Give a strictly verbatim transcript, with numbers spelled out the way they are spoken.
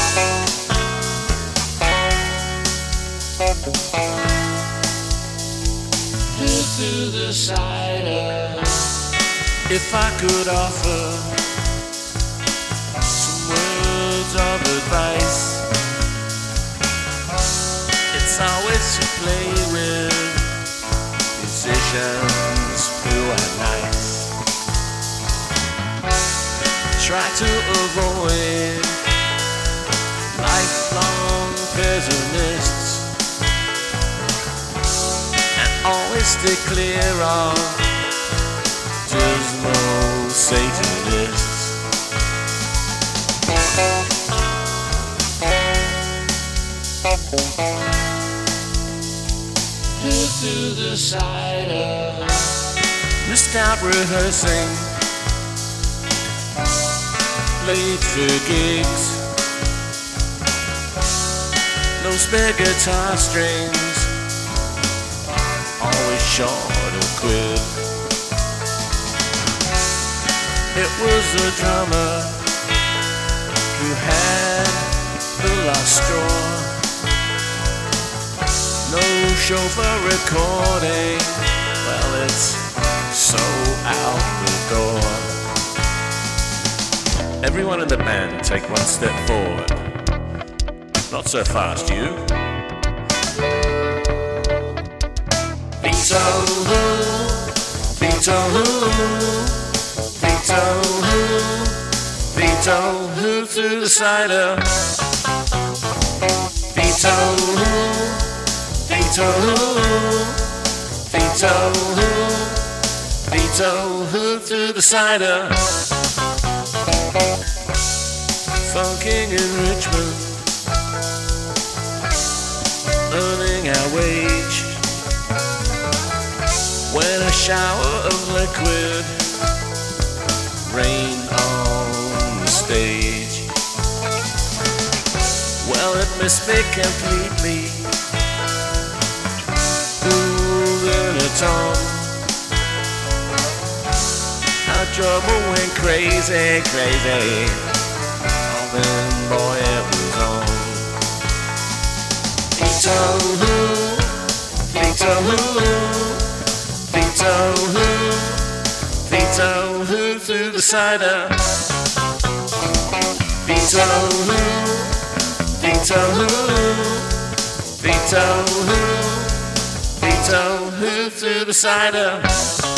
To the cider. If I could offer some words of advice, it's always to play with musicians who are nice. Try to avoid lifelong pessimists, always stay clear of dismal Satanists. Head to the cider. Missed out rehearsing, late for gigs, no spare guitar strings, always short of quid. It was the drummer who had the last straw. No show for recording, well, it's so out the door. Everyone in the band take one step forward. Not so fast, you. Vito who, Vito who, Vito who, Vito who through the cider. Vito who, Vito who, Vito who, Vito who through the cider. Funking in Richmond, earning our wage, when a shower of liquid rained on the stage. Well, it missed me completely, moving it on. Our drummer went crazy, crazy, oh then boy it was on. Vito who, Vito who, Vito who, Vito who through the cider. Vito who, Vito who, Vito who, Vito who through the cider.